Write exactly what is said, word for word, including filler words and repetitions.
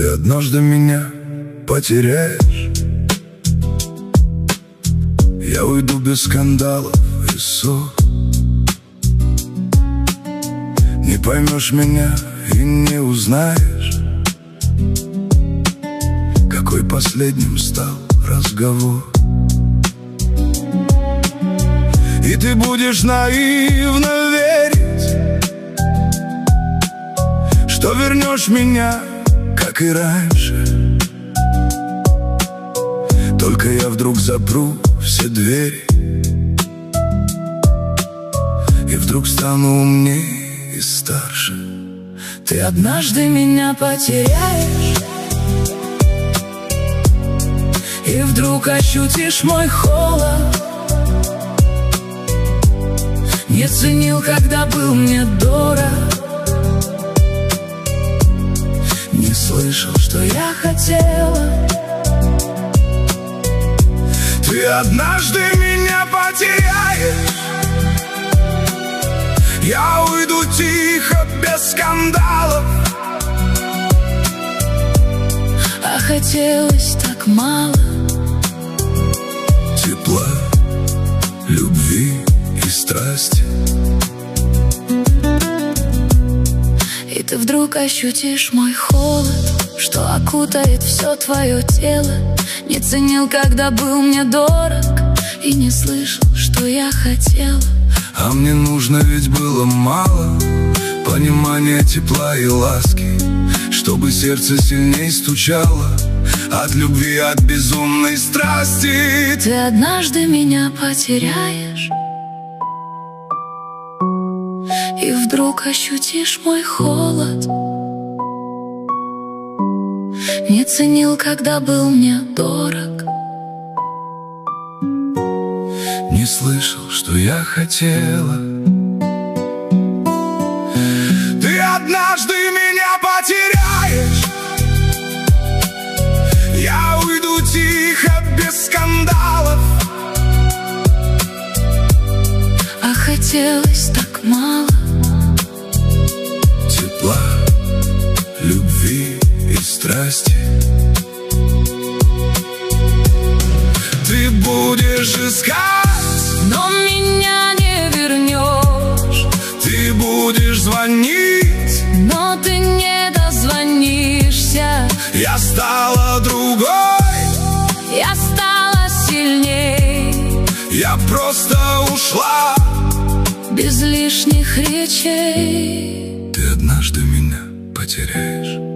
Ты однажды меня потеряешь. Я уйду без скандалов и ссор. Не поймешь меня и не узнаешь, какой последним стал разговор. И ты будешь наивно верить, что вернешь меня, как и раньше. Только я вдруг запру все двери, и вдруг стану умнее и старше. Ты однажды меня потеряешь, и вдруг ощутишь мой холод. Не ценил, когда был мне дорог, не слышал, что я хотела. Ты однажды меня потеряешь. Я уйду тихо, без скандалов. А хотелось так мало тепла, любви и страсти. И ты вдруг ощутишь мой холод, что окутает все твое тело. Не ценил, когда был мне дорог, и не слышал, что я хотела. А мне нужно ведь было мало понимания, тепла и ласки, чтобы сердце сильней стучало от любви, от безумной страсти. Ты однажды меня потеряешь, и вдруг ощутишь мой холод. Не ценил, когда был мне дорог, не слышал, что я хотела. Ты однажды меня потеряешь. Я уйду тихо, без скандалов. а хотелось так мало тепла, любви и страсти. Ты будешь искать, но меня не вернешь. ты будешь звонить, но ты не дозвонишься. я стала другой, я стала сильней. я просто ушла без лишних речей. Ты однажды меня потеряешь.